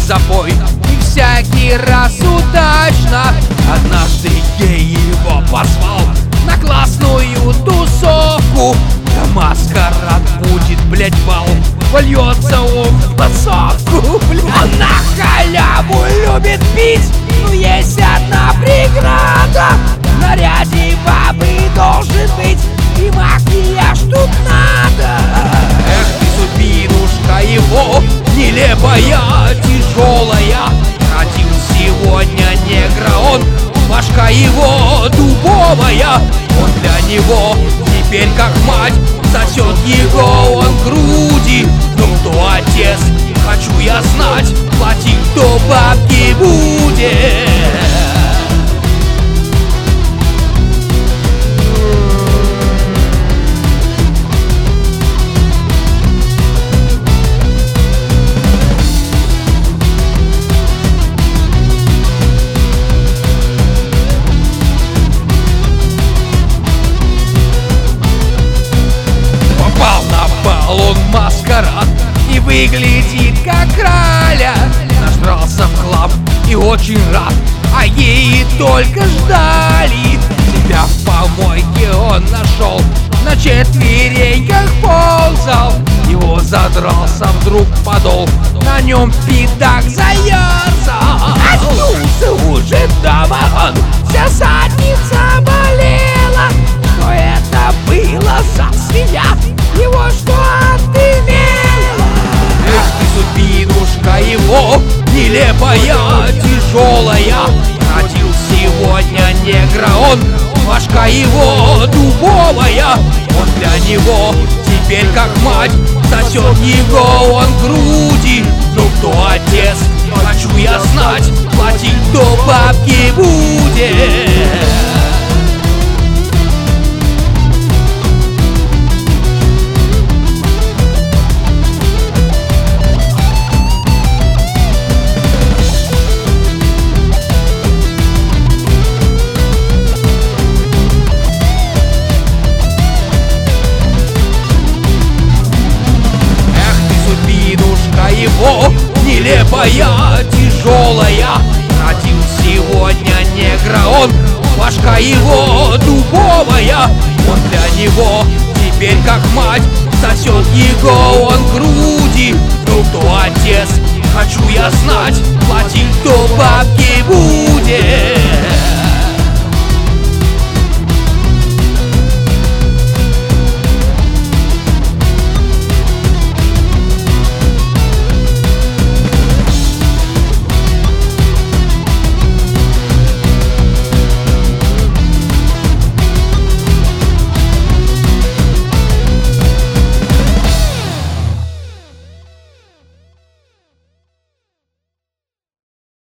запой, и всякий раз удачно. Однажды гей его позвал на классную тусовку. Да маскарад будет, блять, бал, вольется он в тусовку. Он на халяву любит пить, но есть одна преграда: в наряде бабы должен быть и макияж тут надо. Эх ты, судьбинушка его нелепая, тяжелая. Родил сегодня негра он, башка его дубовая. Он для него теперь как мать, сосет его он в груди. Ну кто отец, хочу я знать, платить кто бабки будет. Он маскарад и выглядит как краля. Нажрался в хлам и очень рад, а ей только ждали. Себя в помойке он нашел, на четвереньках ползал. Его задрался вдруг подол, на нем пидак заерзал. Очнулся уже дома он, вся задница болела. Что это было за свинья? Его что отымела? Эх ты, судьбинушка его нелепая, тяжелая. Родил сегодня негра он, башка его дубовая. Он для него теперь как мать, сосет его он в груди. Ну кто отец, хочу я знать, платить кто бабки будет. Его нелепая, тяжелая. Родил сегодня негра он, башка его дубовая. Он для него теперь как мать, сосет его он в груди. Ну кто отец, хочу я знать, платить кто бабки будет.